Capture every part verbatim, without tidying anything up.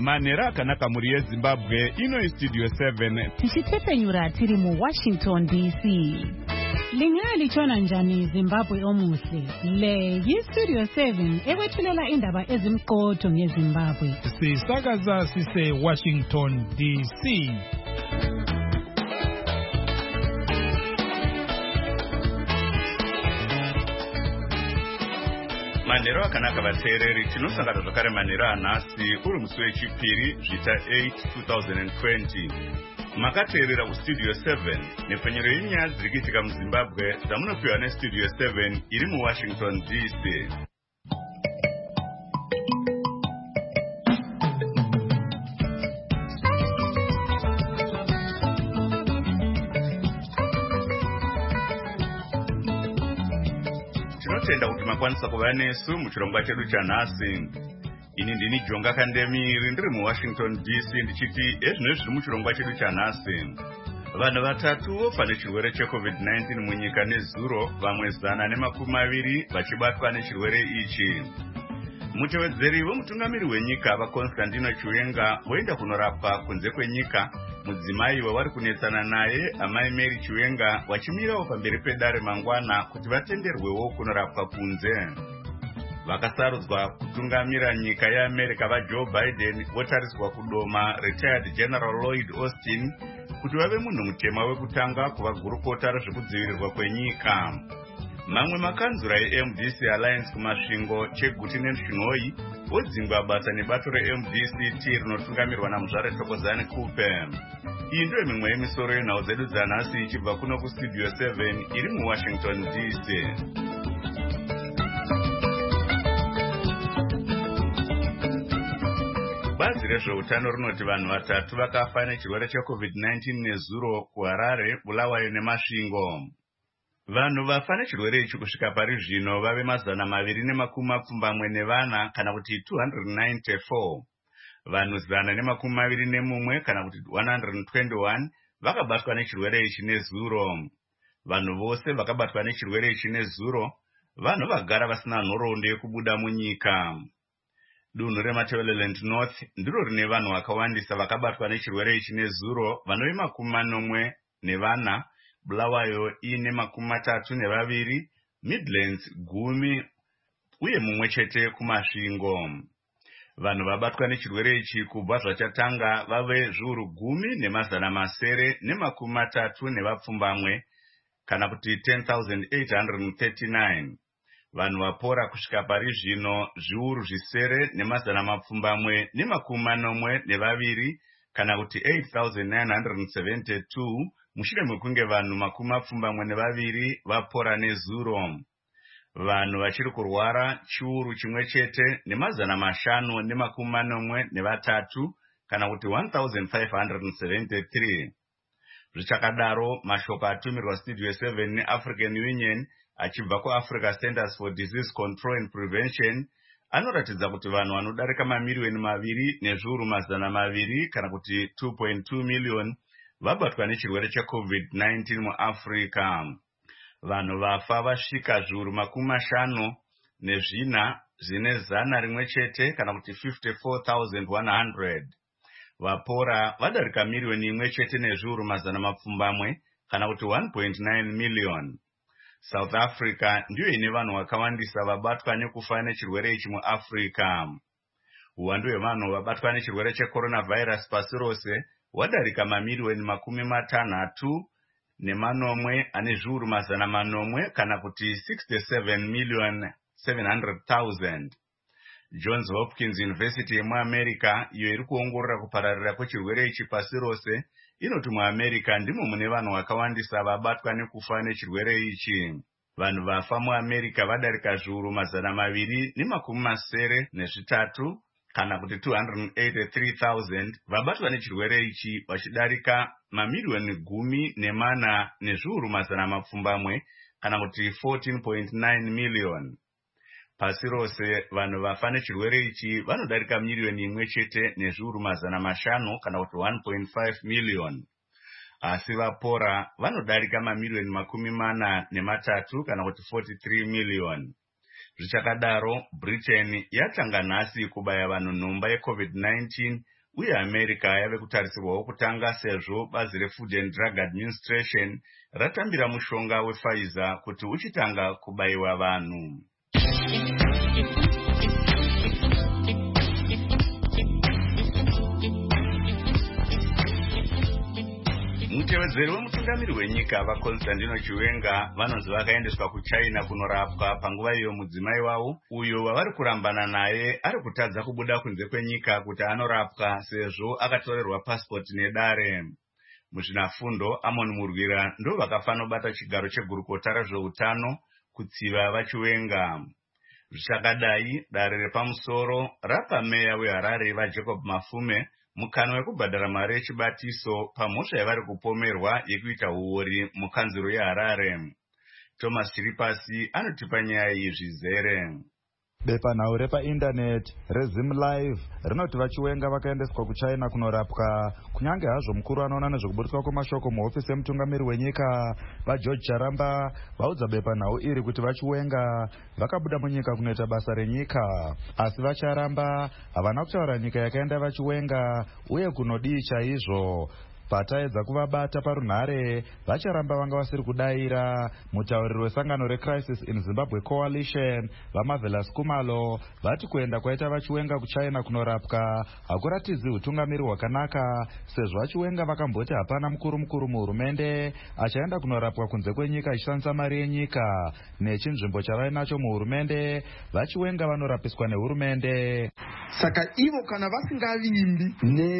manhero akanaka muri yeZimbabwe. Ino Studio seven tichitepenyura tiri mu Washington D C. Lingali chona njani Zimbabwe omuhle. Le yi Studio seven ewethulela indaba ezimqotho ngeZimbabwe. Sisakaza sise Washington D C. Manhero akanaka vateereri, tinosangana zvakare manhero anhasi uri musi wechipiri zvita eight two thousand twenty. Makateerera kuStudio seven nepfenyero yenyaya dziri kuitika muZimbabwe dzamunopiwa neStudio seven iri muWashington D C. Tinotenda kuti makwanisa kuva nesu muchirongwa chedu chanhasi. Ini ndini Jonga Kandemiri ndiri muWashington D C ndichiti ezvino zviri muchirongwa chedu chanhasi. Vanhu vatatu vofane chirwere cheCovid nineteen munyika nezuro, vamwe zana nemakumi maviri vachibatwa nechirwere ichi. Mutevedzeri vomutungamiri wenyika vaConstantino Chiwenga voenda kunorapwa kunze kwenyika. Mudzimai wavari kunetsana naye amai Mary Chiwenga vachimirawo pamberi pedare mangwana kuti vatenderwewo kunorapwa kunze. Vakasarudzwa kutungamira nyika yeAmerica vaJoe Biden votariswa kudoma retired General Lloyd Austin kuti vave munhu mutema wekutanga kuva gurukota rezvekudzivirirwa kwenyika. Mamwe makanzura eM D C Alliance kumasvingo cheGuti neNshinhoi vodzingwa basa nebato reM D C T rinotungamirwa namuzvare Thokozani Kupe. Iyi ndiyo mimwe yemisoro yenhau dzedu dzanhasi ichibva kuno kuStudio seven iri muWashington D C. Bazi rezveutano rinoti vanhu vatatu vakafa nechirwere cheCovid nineteen nezuro kuHarare, Bulawayo neMasvingo. Vanhu vafa nechirwere ichi kusvika pari zvino vave mazana maviri nemakumi mapfumbamwe nevana kana kuti two hundred ninety-four. Vanhu zana nemakumi maviri nemumwe kana kuti one hundred twenty-one vakabatwa nechirwere ichi nezuro. Vanhu vose vakabatwa nechirwere ichi nezuro vanhu vagara vasina nhoroondo yekubuda munyika. Dunhu reMatabeleland North ndiro rine vanhu vakawandisa vakabatwa nechirwere ichi nezuro, vanove makumi manomwe nevana, Bulawayo ine makumi matatu nevaviri, Midlands gumi uye mumwe chete kuMasvingo. Vanhu vabatwa nechirwere ichi kubva zvachatanga vave zviuru gumi nemazana masere nemakumi matatu nevapfumbamwe kana kuti ten thousand eight hundred thirty-nine. Vanhu vapora kusvika pari zvino zviuru zvisere nemazana mapfumbamwe nemakumi manomwe nevaviri kana kuti eight thousand nine hundred seventy-two mushure mekunge vanhu makumi mapfumbamwe nevaviri vapora nezuro. Vanhu vachiri kurwara chiuru chimwe chete nemazana mashanu nemakumi manomwe nevatatu kana kuti one thousand five hundred seventy-three. Zvichakadaro, mashoko atumirwa Studio seven neAfrican Union achibva kuAfrica Centers for Disease Control and Prevention anoratidza kuti vanhu vanodarika mamiliyoni maviri nezviuru mazana maviri kana kuti two point two million vabatwa nechirwere cheCovid nineteen muAfrica. Vanhu vafa vasvika zviuru makumi mashanu nezvina zvine zana rimwe chete kana kuti fifty-four thousand one hundred. Vapora vadarika miliyoni imwe chete nezviuru mazana mapfumbamwe kana kuti one point nine million. South Africa ndiyo ine vanhu vakawandisa vabatwa nekufa nechirwere ichi muAfrica. Uwandu hwevanhu vabatwa nechirwere checoronavirus pasi rose wadarika mamiliyoni makumi matanhatu nemanomwe ane zviuru mazana manomwe kana kuti sixty-seven million seven hundred thousand. Johns Hopkins University yemuAmerica iyo iri kuongorora kupararira kwechirwere ichi pasi rose inoti muAmerica ndimo mune vanhu vakawandisa vabatwa nekufa nechirwere ichi. Vanhu vafa muAmerica vadarika zviuru mazana maviri nemakumi masere nezvitatu kana kuti two hundred eighty-three thousand vabatwa nechirwere ichi vachidarika mamiliyoni gumi nemana nezviuru mazana mapfumbamwe kana kuti fourteen point nine million. Pasi rose vanhu vafa nechirwere ichi vanodarika miliyoni imwe chete nezviuru mazana mashanu kana kuti one point five million. Asi vapora vanodarika mamiliyoni makumi mana nematatu kana kuti forty-three million. Zvichakadaro, Britain yatanga nhasi kubaya vanhu nhomba yeCovid nineteen uye America yave kutarisirwawo kutanga sezvo bazi reFood and Drug Administration ratambira mushonga wePfizer kuti uchitanga kubayiwa vanhu. Mutevedzeri wemutungamiri wenyika vaConstantino Chiwenga vanonzi vakaendeswa kuChina kunorapwa panguva iyo mudzimai wavo uyo wavari kurambana naye ari kutadza kubuda kunze kwenyika kuti anorapwa sezvo akatorerwa pasipoti nedare. Muzvinafundo Amon Murwira ndo vakafanobata chigaro chegurukota rezveutano kutsiva vaChiwenga. Zvichakadai dare repamusoro rapa meya weHarare vaJacob Mafume mukana wekubhadhara mari yechibatiso pamhosva yavari kupomerwa yekuita uori mukanzuro yeHarare. Thomas Chiripasi anotipa nyaya iyi zvizere. Bepanhau repaindaneti reZim Live rinoti vaChiwenga vakaendeswa kuChina kunorapwa, kunyange hazvo mukuru anoona nezvekuburiswa kwemashoko muhofisi yemutungamiri wenyika vaGeorge Charamba vaudza bepanhau iri kuti vaChiwenga vakabuda munyika kunoita basa renyika. Asi vaCharamba havana kutaura nyika yakaenda vaChiwenga uye kunodii chaizvo. Pataedza kuvabata parunhare, vaCharamba vanga vasiri kudayira. Mutauriri wesangano reCrisis in Zimbabwe Coalition vaMarvelous Kumalo vati kuenda kwaita vaChiwenga kuChina kunorapwa hakuratidzi utungamiri hwakanaka, sezvo vaChiwenga vakamboti hapana mukuru mukuru muhurumende achaenda kunorapwa kunze kwenyika achishandisa mari yenyika. Nechinzvimbo chavainacho muhurumende, vaChiwenga vanorapiswa nehurumende. Saka ivo kana vasingavimbi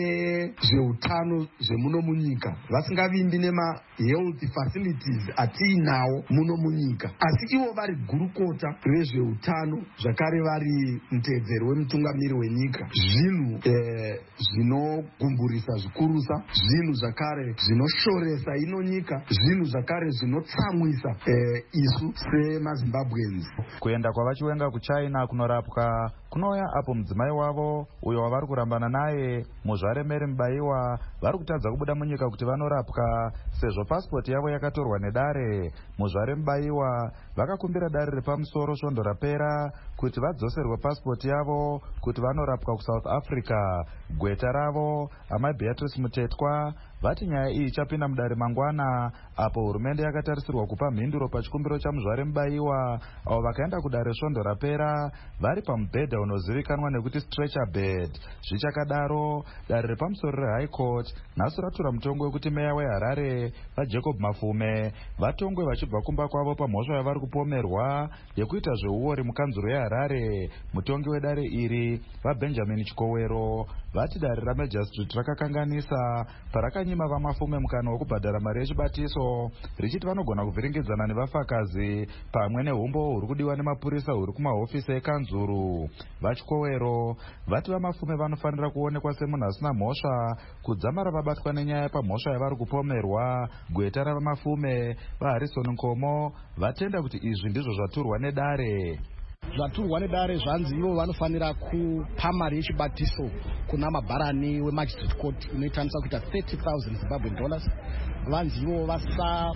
nezveutano zvemuno munyika, vasingavimbi nema health facilities atiinawo muno munyika, asi ivo vari gurukota rezveutano zvakare vari mutevedzeri wemutungamiri wenyika, zvinhu eh, zvinogumburisa zvikurusa, zvinhu zvakare zvinoshoresa ino nyika, zvinhu zvakare zvinotsamwisa eh, isu semaZimbabweans. Kuenda kwavaChiwenga kuChina kunorapwa kunouya apo mudzimai wavo uyo wavari kurambana naye Muzvare Mary Mubayiwa vari kutadza kubuda munyika kuti vanorapwa sezvo pasipoti yavo yakatorwa nedare. Muzvare Mubayiwa vakakumbira dare repamusoro svondo rapera kuti vadzoserwe pasipoti yavo kuti vanorapwa kuSouth Africa. Gweta ravo Amai Beatrice Mutetwa vati nyaya iyi ichapinda mudare mangwana, apo hurumende yakatarisirwa kupa mhinduro pachikumbiro chaMuzvare Mubayiwa avo vakaenda kudare svondo rapera vari pamubhedha unozivikanwa nekuti stretcher bed. Zvichakadaro, dare repamusoro reHigh Court nhasi ratura mutongo wekuti meya weHarare vaJacob Mafume vatongwe vachibva kumba kwavo pamhosva yavari kupomerwa yekuita zveuori mukanzuro yeHarare. Mutongi wedare iri vaBenjamin Chikowero vati dare raMajistrate rakakanganisa parakanyima vaMafume mukana wekubhadhara mari yechibatiso richiti vanogona kuvhiringidzana nevafakazi pamwe neumbo huri kudiwa nemapurisa huri kumahofisi ekanzuru. VaChikowero vati vaMafume vanofanira kuonekwa semunhu asina mhosva kudzamara vabatwa nenyaya pamhosva yavari kupomerwa. Gweta ravaMafume vaHarrison Nkomo vatenda kuti izvi ndizvo zvaturwa nedare. Zvaturwa nedare zvanzi ivo vanofanira kupa mari yechibatiso kuna mabharani weMagistrate Court inoitanisa kuita thirty thousand Zimbabwean dollars. Vanzi ivo vasa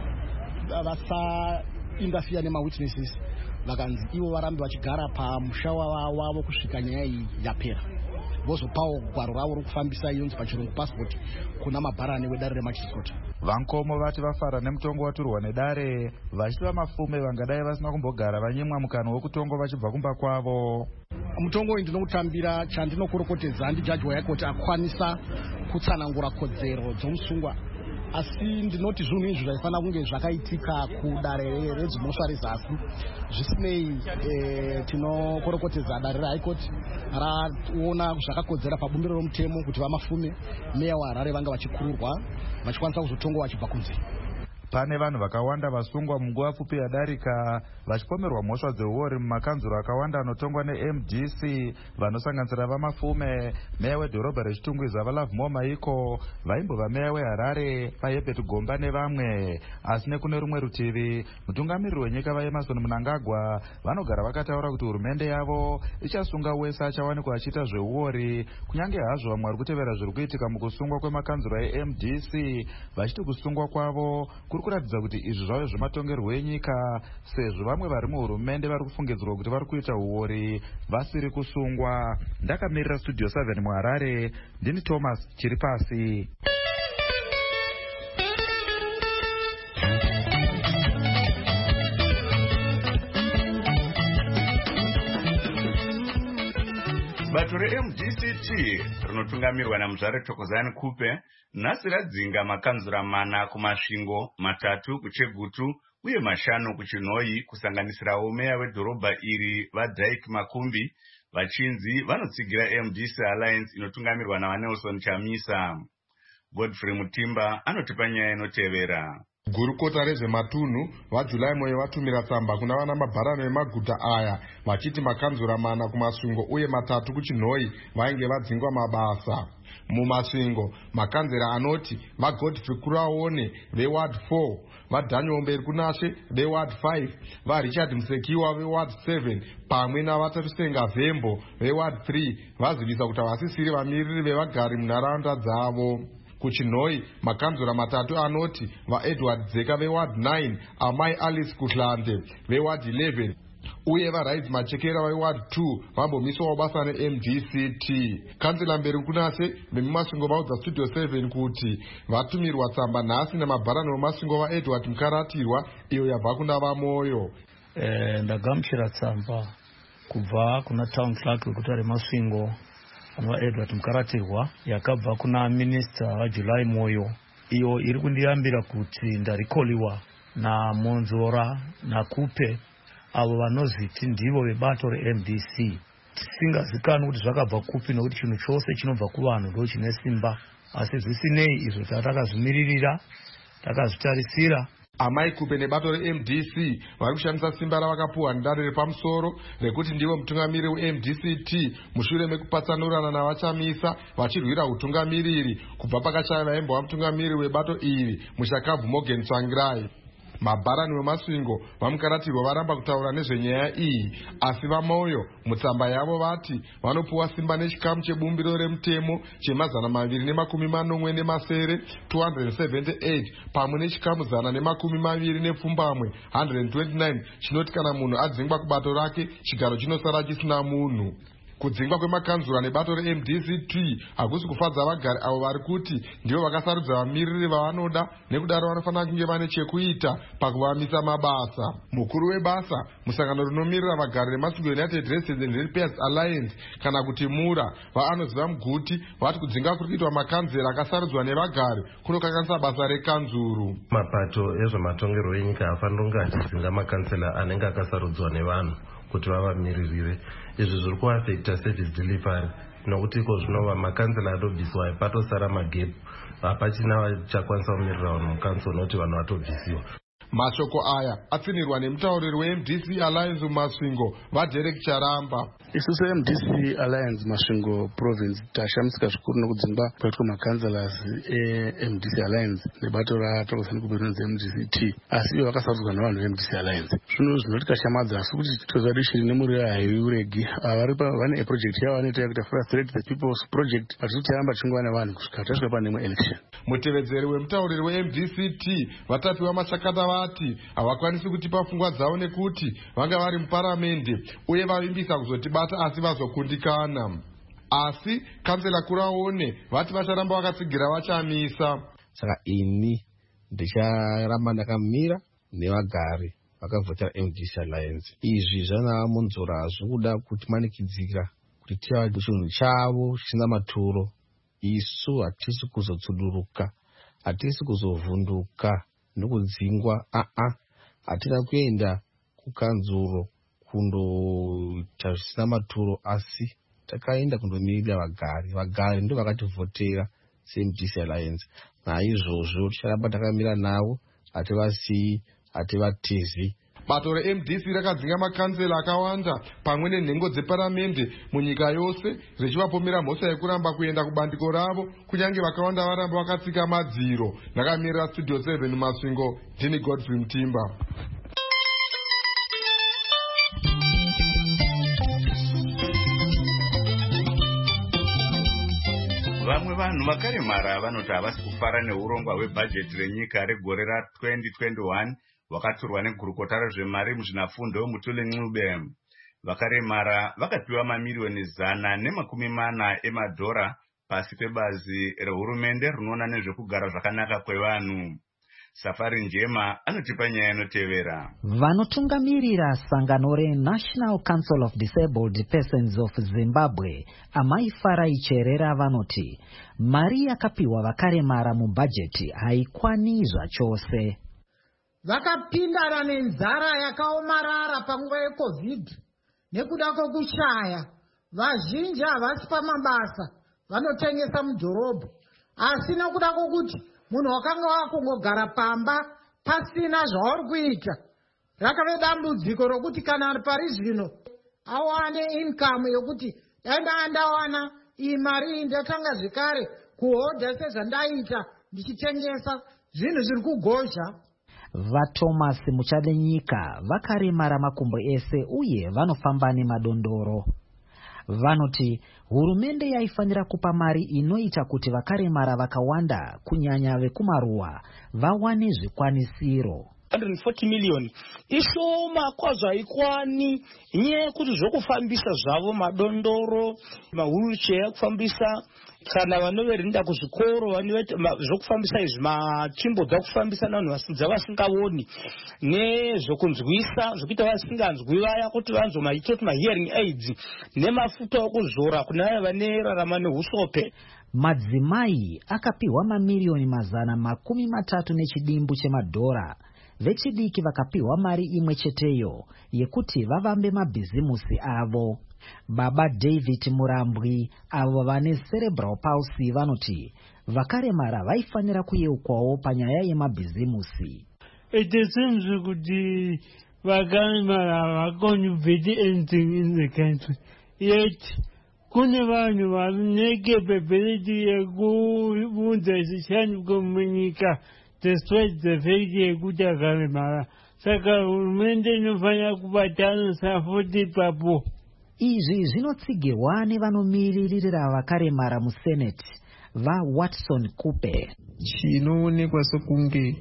vasa interfere nemawitnesses, vakanzi ivo varambe vachigara pamusha wavo kusvika nyaya iyi yapera, vozopawo gwaro ravo rokufambisa iyonzi pachirungu passport kuna mabharani wedare reMagistrate Court. Vankomo vati vafara nemutongo waturwa nedare, vachiti vaMafume vangadai vasina kumbogara vanyimwa mukana wekutongo vachibva kumba kwavo. Mutongo uyu ndinokutambira chandinokurokotedza ndijaji waHigh Court akwanisa kutsanangura kodzero dzomusungwa, asi ndinoti zvinhu izvi zvaifanira kunge zvakaitika kudare redzimhosva rezasi. Zvisinei, eh, tinokorokotedza dare reHigh Court raona zvakakodzera pabumbiro romutemo kuti vaMafume meya weHarare vanga vachikururwa vachikwanisa kuzotongwa vachibva kunze. Pane vanhu vakawanda vasungwa munguva pfupi yadarika vachipomerwa mhosva dzeuori mumakanzuro akawanda anotongwa neM D C vanosanganisira vaMafume, meya wedhorobha rechitungwiza vaLovemore Maiko, vaimbova meya weHarare vaHerbert Gomba nevamwe. Asi nekune rumwe rutivi, mutungamiriri wenyika vaEmmerson Mnangagwa vanogara vakataura kuti hurumende yavo ichasunga wese achawanikwa achiita zveuori, kunyange hazvo vamwe vari kutevera zviri kuitika mukusungwa kwemakanzuro eM D C vachiti kusungwa kwavo kuri kuratidza kuti izvi zvave zvematongerwo enyika, sezvo vamwe vari muhurumende vari kufungidzirwa kuti vari kuita uori vasiri kusungwa. Ndakamirira studio seven muHarare, ndini Thomas Chiripasi. Bato re-M D C T rinotungamirwa naMuzvare Thokozani Kupe nhasi radzinga makanzura mana kumasvingo, matatu kuChegutu uye mashanu kuChinhoyi, kusanganisirawo meya wedhorobha iri vaDyke Makumbi vachinzi vanotsigira M D C Alliance inotungamirwa naVanelson Chamisa. Godfrey Mutimba anotipa nyaya inotevera. Gurukota rezvematunhu vaJulai Moyo vatumira tsamba kuna vana mabharano emaguta aya vachiti makanzura mana kumasvingo uye matatu kuChinhoyi vainge vadzingwa mabasa. Mumasvingo, makanzera anoti vaGodfrey Kuraone veWard four, vaDaniel Mberi Kunashe veWard five, vaRichard Musekiwa veWard seven pamwe navatatusenga Vembo veWard three vazivisa kuti havasisiri vamiriri vevagari munharaunda dzavo. KuChinhoyi, makanzura matatu anoti vaEdward Dzeka veWard nine, Amai Alice Kuhlande veWard eleven uye vaRaids Machekera veWard two vambomiswawo basa neM D C T. Kansela Mberi Kunase vemumasvingo vaudza Studio seven kuti vatumirwa tsamba nhasi namabharano vemasvingo vaEdward Mukaratirwa iyo yabva kuna vaMoyo. Eh, ndagamuchira tsamba kubva kuna town clerk wekuta remasvingo anova Edward Mukaratirwa yakabva kuna minista vaJulai Moyo, iyo iri kundiyambira kuti ndarikoliwa naMonzora naKupe avo vanoziti ndivo vebato reM D C. Tisingazikanwi kuti zvakabva kupi nokuti chinhu chose chinobva kuvanhu ndo chine simba, asi zvisinei izvo tatakazvimiririra takazvitarisira. Amai Kupe nebato reM D C vari kushandisa simba ravakapuwa ndare repamusoro rekuti ndivo mutungamiri weM D C T mushure mekupatsanurana navaChamisa vachirwira utungamiriri kubva pakashaya vaimbova mutungamiri webato iri Mushakabvu Morgan Tsvangirai. Mabharani vemasvingo vaMukaratirwa varamba kutaura nezvenyaya iyi, asi vaMoyo mutsamba yavo vati vanopuwa simba nechikamu chebumbiro remutemo chemazana maviri nemakumi manomwe nemasere two hundred seventy-eight pamwe nechikamu zana nemakumi maviri nepfumbamwe one hundred twenty-nine chinoti kana munhu adzingwa kubato rake chigaro chinosara chisina munhu. Kudzingwa kwemakanzura nebato reM D C T hakusi kufadza vagari avo vari kuti ndivo vakasarudza vamiriri vavanoda, nekudaro vanofanira kunge vane chekuita pakuvamisa mabasa. Mukuru webasa musangano rinomirira vagari remasvingo United Residents and Repairs Alliance kana kuti MURA vaanoziva Muguti vati kudzinga kuri kuitwa makanzera akasarudzwa nevagari kunokanganisa basa rekanzuru. Mapato ezvematongerwo enyika hafanira kunge achidzinga makansela anenge akasarudzwa nevanhu kuti vavamiririre. Izvi zviri kuafecta service delivery nokuti iko zvinova makansela atobviswa patosara magepu, hapachina vachakwanisa kumirira vanhu mukansela nokuti vanhu vatobvisiwa. Mashoko aya atsinirwa nemutauriri weM D C Alliance mumasvingo vaDerek Charamba. Isusu M D C Alliance masvingo province tashamisika zvikuru nokudzingwa kwaitwa makanselas eM D C Alliance nebato raThokozani Kupe rinonzi M D C T, asi ivo vakasarudzwa navanhu veM D C Alliance. Zvinhu zvinotikashamadza asi kuti tozadishiri nemuriro haiuregi vane project yavo vanoita yakuita frustrate the people's project, hatiti yaramba chingwa navanhu kusvika tasvika panemo election. Mutevedzeri wemutauriri weM D C T vatapiwa machakata vati havakwanisi kutipa pfungwa dzavo nekuti vanga vari muparamende uye vavimbisa kuzotibata asi vazokundikana. Asi kansela Kuraone vati vacharamba vakatsigira vaChamisa. Saka ini ndicharamba ndakamira nevagari vakavhotera M D C Alliance. Izvi zvana Monzora zvikuda kuti manikidzira kuti tiva chinhu chavo chisina maturo. Isu hatisi kuzotsuduruka, hatisi kuzovhunduka nokudzingwa, aa hatina kuenda kukanzuro kundoita zvisina maturo, asi takaenda kundomirira vagari. Vagari ndo vakativhotera seM D C Alliance. Naizvozvo ticharamba takamira navo, hativasiyi, hativatizi. Bato reM D C rakadzinga makansela akawanda pamwe nenhengo dzeparamende munyika yose richivapomera mhosva yekuramba kuenda kubandiko ravo kunyange vakawanda varamba vakatsika madziro. Ndakamirira Studio seven mumasvingo, ndini Godfrey Mutimba. Vamwe vanhu vakaremara vanoti havasi kufara neurongwa hwebhajeti renyika regore ra-twenty twenty-one hwakaturwa negurukota rezvemari muzvinafundo Mutuli Ncube. Vakaremara vakapiwa mamiriyoni zana nemakumi mana emadhora pasi pebazi rehurumende rinoona nezvekugara zvakanaka kwevanhu. Safari Njema anotipa nyaya inotevera. Vanotungamirira sangano reNational Council of Disabled Persons of Zimbabwe, Amai Farai Cherera, vanoti mari yakapiwa vakaremara mubhajeti haikwani zvachose. Vakapindana nenzara yakaomarara panguva yeCovid nekuda kwokushaya. Vazhinji havasi pamabasa, vanotengesa mudhorobha, asi nokuda kwokuti munhu wakanga wakungogara pamba pasina zvauri kuita. Rakave dambudziko rokuti kana pari zvino awane income yokuti dai ndawana iyi mari ndatanga zvekare kuhodha sezvandaita ndichitengesa zvinhu zviri kugozha. VaThomas Muchadenyika vakaremara makumbo ese uye vanofamba nemadondoro. Vanoti hurumende yaifanira kupa mari inoita kuti vakaremara vakawanda kunyanya vekumaruwa vawane zvikwanisiro. one hundred forty million ishoma kwazvo haikwani, nyaya yekuti zvokufambisa zvavo madondoro, mahwheelchair ekufambisa, kana vanoverinda kuzvikoro zvokufambisa izvi matimbo dzakufambisa navanhu dzavasingaoni, nezvokunzwisa zvokuita vasinganzwi vaya kuti vanzwe maitoti mahearing aids, nemafuta okuzora kune vaya vanerarama neusope. Madzimai akapiwa mamiriyoni mazana makumi matatu nechidimbu chemadhora. Vechidiki vakapiwa mari imwe cheteyo yekuti vavambe mabhizimusi avo. Baba David Murambwi avo vane cerebral palsy vanoti vakaremara vaifanira kuyeukwawo panyaya yemabhizimusi. It seems kuti vakaremara havakoni anything in the country. Yet kune vanhu vari necapability yekuunza zvishanduko munyika despite the fact yekuti vakaremara. Saka hurumende inofanira kubatana futi papo. Izvi zvinotsigirwa nevanomiririra vakaremara muSenate vaWatson Kupe. Chinoonekwa sokunge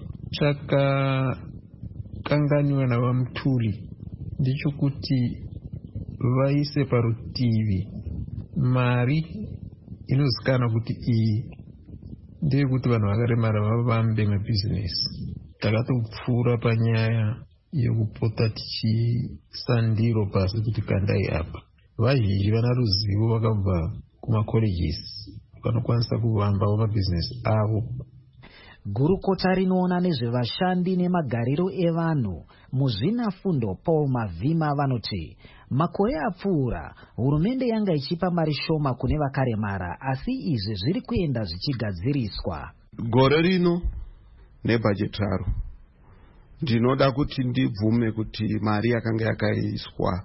chakakanganiwa navaMutuli ndechokuti vaise parutivi mari inozikanwa kuti iyi ndeyekuti vanhu vakaremara vavambe mabhizinesi. Takatopfuura panyaya yekupota tichisandiro pasi kuti kandai apa. Vazhinji vana ruzivo vakabva kumacolleges vanokwanisa kuvambawo mabhizinesi avo. Gurukota rinoona nezvevashandi nemagariro evanhu muzvinafundo Paul Mavhima vanoti makore apfuura hurumende yanga ichipa mari shoma kune vakaremara, asi izvi zviri kuenda zvichigadziriswa. Gore rino nebhajeti raro ndinoda kuti ndibvume kuti mari yakanga yakaiswa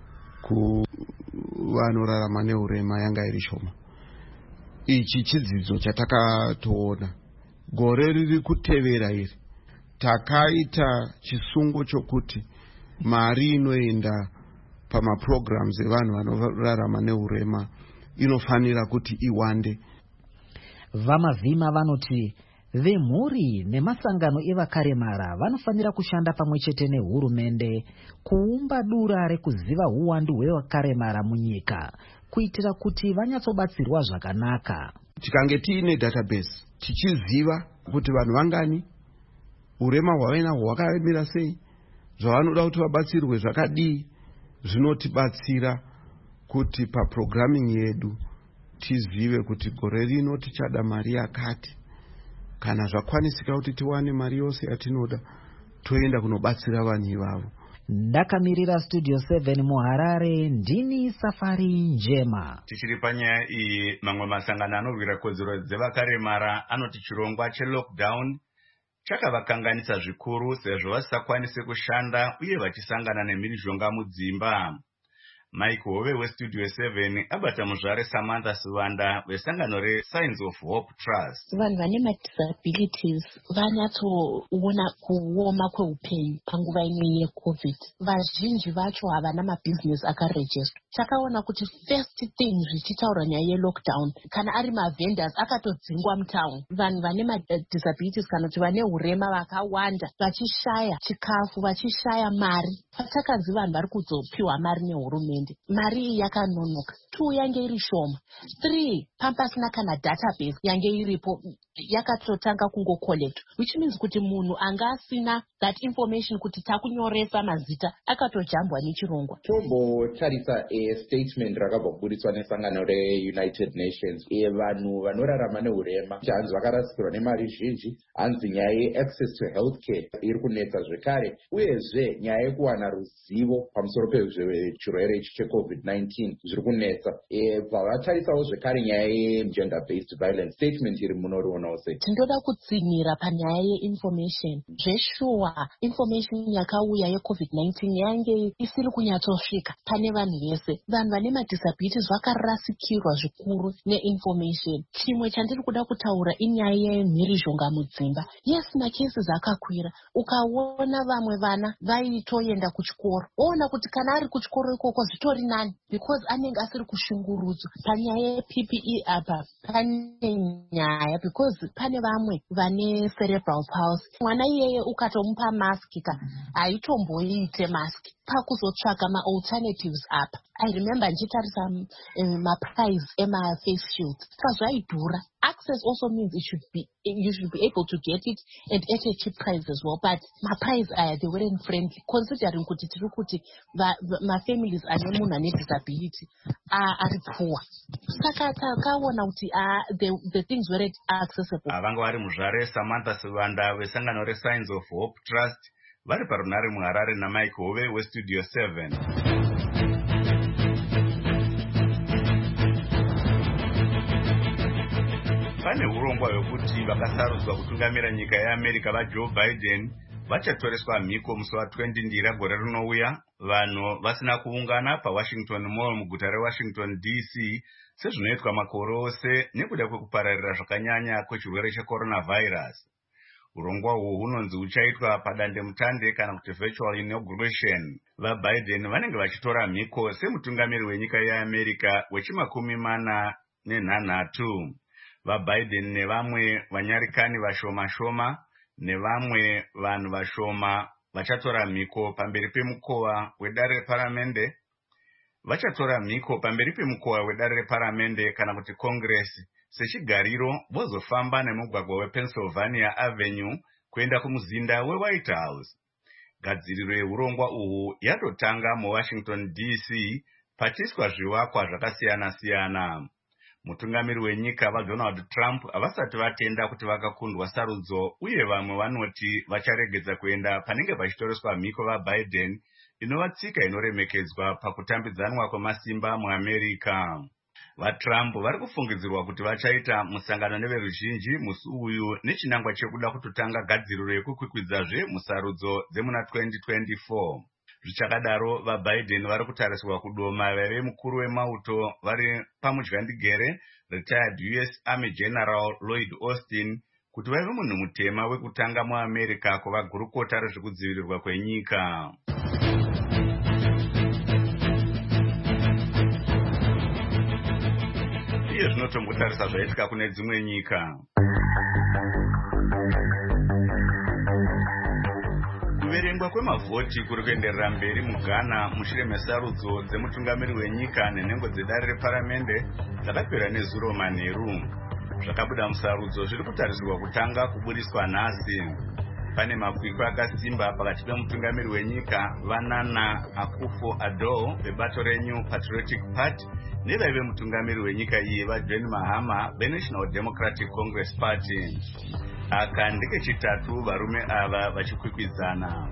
kuvanorarama neurema yanga iri shoma. Ichi chidzidzo chatakatoona. Gore riri kutevera iri takaita chisungo chokuti mari inoenda pamaprograms evanhu vanorarama neurema inofanira kuti iwande. VaMavhima vanoti vemhuri nemasangano evakaremara vanofanira kushanda pamwe chete nehurumende kuumba dura rekuziva uwandu hwevakaremara munyika kuitira kuti vanyatsobatsirwa zvakanaka. Tikange tiine database tichiziva kuti vanhu vangani, urema hwavanahwo hwakamira sei, zvavanoda kuti vabatsirwe zvakadii, zvinotibatsira kuti paprogramming yedu tizive kuti gore rino tichada mari yakati. Kana zvakwanisika kuti tiwane mari yose yatinoda, toenda kunobatsira vanhu ivavo. Ndakamirira Studio seven muHarare, ndini Safari Njema. Tichiri panyaya iyi, mamwe masangano anorwira kodzero dzevakaremara anoti chirongwa chelockdown chakavakanganisa zvikuru sezvo vasisakwanise kushanda uye vachisangana nemhirizhonga mudzimba. Mike Hove westudio seven abata muzvare Samantha Sivanda vesangano reSigns of Hope Trust. Vanhu vane madisabilities vanyatsoona kuoma kweupenyu panguva ino yeCovid. Vazhinji vacho havana mabhizinesi akaregistrwa. Takaona kuti first thing zvichitaura nyaya yelockdown, kana ari mavendors akatodzingwa mutown. Vanhu vane madisabilities kana kuti vane urema vakawanda vachishaya chikafu, vachishaya mari. Patakanzi vanhu vari kuzopiwa mari nehurumende, mari iyi yakanonoka. Two, yange iri shoma. Three, pampasina kana database yange iripo yakatotanga kungo collect, which means kuti munhu anga asina that information kuti takunyoresa mazita akatojambwa nechirongwa. Tombotarisa a statement rakabva kubudiswa nesangano reUnited Nations. E vanhu vanorarama neurema hanzi vakarasikirwa nemari zhinji, hanzi nyaya yeaccess to healthcare iri kunetsa zvekare, uyezve nyaya yekuwana ruzivo pamusoro pezvirwere ichi cheCovid nineteen zviri kunetsa. E vavatarisawo zvekare nyaya yegender based violence. Statement iri munoriona ose. Tindoda kutsinira panyaya yeinformation. Zveshuwa information yakauya yeCovid nineteen yange isiri kunyatsosvika pane vanhu vese. Vanhu vane madisabilities vakarasikirwa zvikuru neinformation. Chimwe chandiri kuda kutaura inyaya yemhirizhonga mudzimba. Yes, macases akakwira. Ukaona vamwe vana vaitoenda kuchikoro, woona kuti kana ari kuchikoro ikoko zvitori nani because anenge asiri kushungurudzwa. Panyaya yeP P E apa pane nyaya because pane vamwe vane cerebral palsy. Mwana iyeye ukatomupa mask ka haitomboite mask. Pakuzotsvaka ma-alternatives apa. I remember njitarisa um, ma-price ema face shields. Zvazvaidhura. Access also means it should be you should be able to get it and at a cheap price as well. But my price uh, they weren't friendly. Considering kuti tiri kuti my families ane munhu ane disability are are poor. Saka takaona kuti the the things weren't accessible. Avanga vari muzvare Samantha Sivanda vesangano reSigns of Hope Trust vari parunare muHarare naMike Hove westudio seven. Pane urongwa hwekuti vakasarudzwa kutungamira nyika yeAmerica vaJoe Biden vachatoreswa mhiko musi wa20 ndira gore rinouya, vanhu vasina kuungana paWashington Mall muguta reWashington D C sezvinoitwa makore ose nekuda kwekupararira zvakanyanya kwechirwere checoronavirus. Urongwa uhu hunonzi huchaitwa padandemutande kana kuti virtual inauguration. VaBiden vanenge vachitora mhiko semutungamiri wenyika yeAmerica wechimakumi mana nenhanhatu. VaBiden nevamwe vanyarikani vashoma shoma nevamwe vanhu vashoma vachatora mhiko pamberi pemukova wedare reparamende vachatora mhiko pamberi pemukova wedare reparamende kana kuti Congress sechigariro vozofamba nemugwagwa wePennsylvania Avenue kuenda kumuzinda weWhite House. Gadziriro yeurongwa uhu yatotanga muWashington D C pachiiswa zvivakwa zvakasiyana siyana. Mutungamiri wenyika vaDonald Trump havasati vatenda kuti vakakundwa sarudzo, uye vamwe vanoti vacharegedza kuenda panenge pachitoreswa mhiko vaBiden inovatsika inoremekedzwa pakutambidzanwa kwemasimba muAmerica. VaTrump vari kufungidzirwa kuti vachaita musangano neveruzhinji musi uyu nechinangwa chekuda kutotanga gadziriro yekukwikwidza musarudzo dzemuna twenty twenty-four. Zvichakadaro vaBiden vari kutariswa kudoma vaive mukuru wemauto vari pamudyandigere retired U S Army General Lloyd Austin kuti vaive munhu mutema wekutanga muAmerica kuva gurukota rezvekudzivirirwa kwenyika. Iye zvinotombotarisa zvaitika kune dzimwe nyika. Kuverengwa kwemavhoti kuri kuenderera mberi muGhana mushure mesarudzo dzemutungamiri wenyika nenhengo dzedare reparamende dzakapera nezuro manheru. Zvakabuda musarudzo zviri kutarisirwa kutanga kubudiswa nhasi. Pane makwikwi akasimba pakati pemutungamiri wenyika vaNana Akufo-Addo vebato reNew Patriotic Party nevaive mutungamiri wenyika iyi vaJohn Mahama veNational Democratic Congress Party. Aka ndekechitatu varume ava vachikwikwidzana.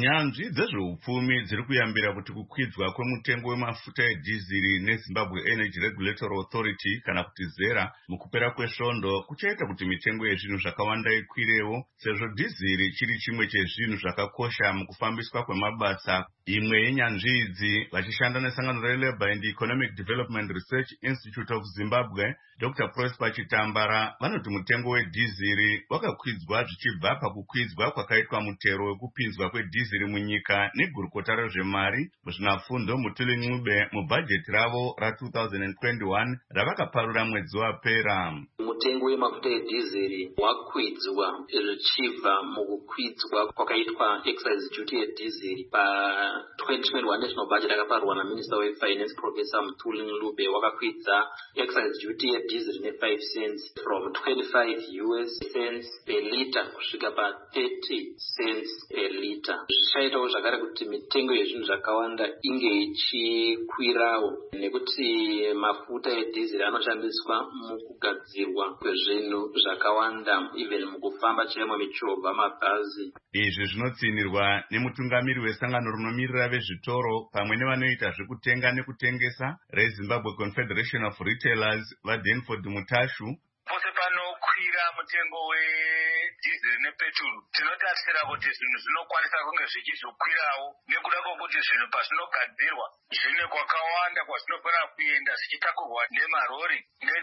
nyanzvi dzezveupfumi dziri kuyambira kuti kukwidzwa kwemutengo wemafuta edhiziri neZimbabwe Energy Regulatory Authority kana kuti zera mukupera kwesvondo kuchaita kuti mitengo yezvinhu zvakawanda ikwirewo, sezvo dhiziri chiri chimwe chezvinhu zvakakosha mukufambiswa kwemabasa. Imwe yenyanzvi idzi vachishanda nesangano reLabour and Economic Development Research Institute of Zimbabwe, Doctor Prosper Chitambara, vanoti mutengo wedhiziri wakakwidzwa zvichibva pakukwidzwa kwakaitwa mutero wekupinzwa kwedhiziri munyika negurukota rezvemari muzvinafundo Mutuli Ncube mubhajeti ravo ra-twenty twenty-one ravakaparura mwedzi wapera. Mutengo wemafuta edhiziri wakwidzwa zvichibva mukukwidzwa kwakaitwa excise duty yedhiziri pa-twenty twenty-one national budget akaparurwa naminister wefinance Professor Mutuli Ncube. Wakakwidza excise duty yedhiziri ne-five cents from twenty-five U S cents per liter kusvika pa-thirty cents per liter. Zvichaitawo zvakare kuti mitengo yezvinhu zvakawanda inge ichikwirawo nekuti mafuta edhiziri anoshandiswa mukugadzirwa kwezvinhu zvakawanda, even mukufamba chaimo, michovha, mabhazi. Izvi zvinotsinirwa nemutungamiri wesangano rinomirira vezvitoro pamwe nevanoita zvekutenga nekutengesa reZimbabwe Confederation of Retailers vaDenford Mutashu. Pose panokwira mutengo wedhiziri nepeturu, tinotarisira kuti zvinhu zvinokwanisa kunge zvichizokwirawo nekuda kwokuti zvinhu pazvinogadzirwa zvine kwakawanda kwazvinofanira kuenda zvichitakurwa nemarori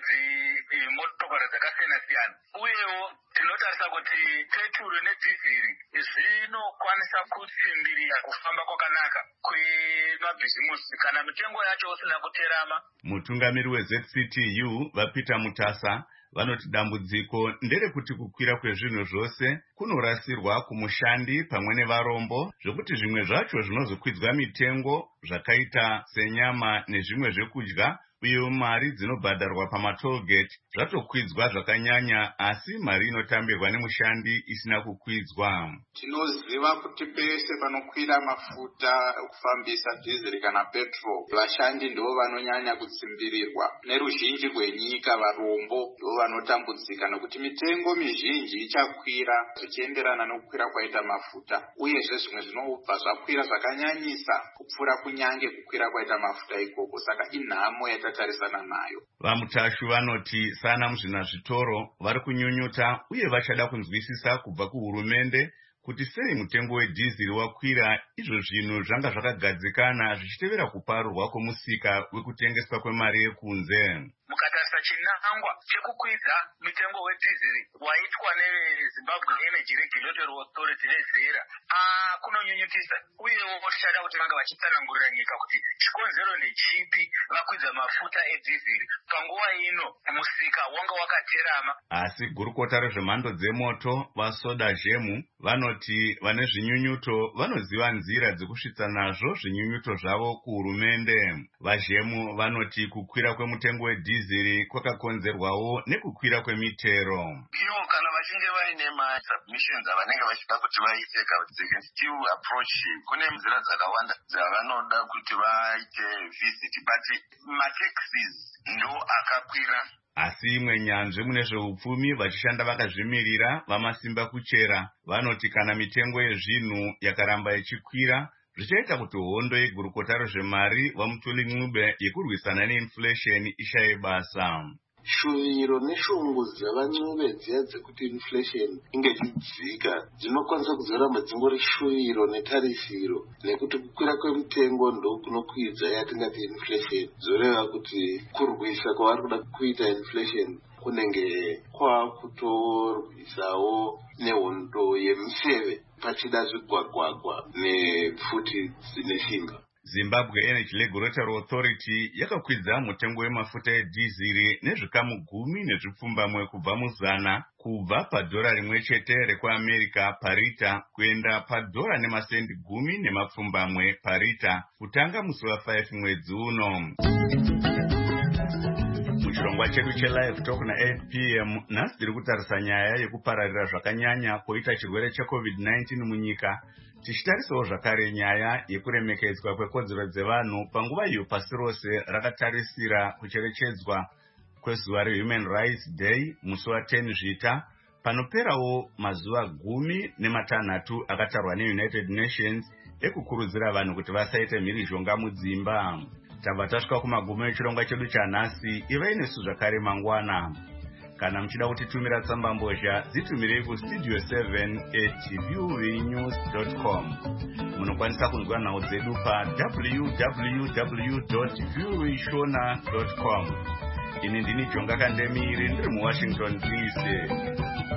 nedzimotokari dzakasiyana-siyana. Uyewo tinotarisa kuti peturu nedhiziri zvinokwanisa kutsimbirira kufamba kwakanaka kwemabhizimusi kana mitengo yacho usina kuterama. Mutungamiri weZ C T U vaPeter Mutasa vanoti dambudziko nderekuti kukwira kwezvinhu zvose kunorasirwa kumushandi pamwe nevarombo, zvokuti zvimwe zvacho zvinozokwidzwa mitengo zvakaita senyama nezvimwe zvekudya uyewo mari dzinobhadharwa pamatollgate zvatokwidzwa zvakanyanya, asi mari inotambirwa nemushandi isina kukwidzwa. Tinoziva kuti pese panokwira mafuta okufambisa dhiziri kana petrol, vashandi ndivo vanonyanya kutsimbirirwa. Neruzhinji rwenyika varombo ndivo vanotambudzika nokuti mitengo mizhinji ichakwira zvichienderana nokukwira kwaita mafuta, uyezve zvimwe zvinobva zvakwira zvakanyanyisa kupfuura kunyange kukwira kwaita mafuta ikoko. Saka inhamo yatatarisana nayo. VaMutashu vanoti sana muzvinazvitoro vari kunyunyuta uye vachada kunzwisisa kubva kuhurumende kuti sei mutengo wedhiziri wakwira, izvo zvinhu zvanga zvakagadzikana zvichitevera kuparurwa kwomusika wekutengeswa kwemari yekunze. Mukatarisa chinangwa chekukwidza mitengo wedhiziri waitwa neZimbabwe Energy Regulatory Authority nezera kunonyunyutisa, uyewo tichada kuti vanga vachitsanangurira nyika kuti chikonzero ndechipi vakwidza mafuta edhiziri panguva ino musika wanga wakaterama. Asi gurukota rezvemhando dzemoto vaSoda Zhemu vanoti vane zvinyunyuto vanoziva nzira dzekusvitsa nazvo zvinyunyuto zvavo kuhurumende. VaZhemu vanoti kukwira kwemutengo wedhiziri kwakakonzerwawo nekukwira kwemitero. Ivo kana vachinge vaine masubmissions avanenge vachida kuti vaite executive approach, kune nzira dzakawanda dzavanoda kuti vaite visit, but mataxes ndo akakwira. Asi imwe nyanzvi mune zveupfumi vachishanda vakazvimirira vamasimba kuchera vanoti kana mitengo yezvinhu yakaramba ichikwira zvichaita kuti hondo yegurukota rezvemari vaMutuli Ncube yekurwisana neinflation ishaye basa. Shuviro neshungu dzavaNcube dziya dzekuti inflation inge ichidzika dzinokwanisa kuzoramba dzingori shuviro netarifiro, nekuti kukwira kwemitengo ndo kunokwidza yatingati inflation. Zoreva kuti kurwisa kwavari kuda kuita inflation kunenge kwakutorwisawo nehondo yemiseve pachida zvigwagwagwa nepfuti dzine simba. Zimbabwe Energy Regulatory Authority yakakwidza mutengo wemafuta edhiziri nezvikamu gumi nezvipfumbamwe kubva muzana kubva padhora rimwe chete rekuAmerica parita kuenda padhora nemasendi gumi nemapfumbamwe parita kutanga musi wa5 mwedzi uno. Muchirongwa chedu cheLive Talk na-eight p m nhasi tiri kutarisa nyaya yekupararira zvakanyanya kwoita chirwere cheCovid nineteen munyika, tichitarisawo zvakare nyaya yekuremekedzwa kwekodzero dzevanhu panguva iyo pasi rose rakatarisira kucherechedzwa kwezuva reHuman Rights Day musi wa ten zvita panoperawo mazuva gumi nematanhatu akatarwa neunited nations ekukurudzira vanhu kuti vasaite mhirizhonga mudzimba. Tabva tasvika kumagumo echirongwa chedu chanhasi. Ivai nesu zvakare mangwana. Kana muchida kutitumira tsamba mbozha, dzitumirei kustudio seven at viewnews dot com. Munokwanisa kunzwa nhau dzedu pa w w w dot viewshona dot com. Ini ndini Jonga Kandemiri ndiri muWashington D C.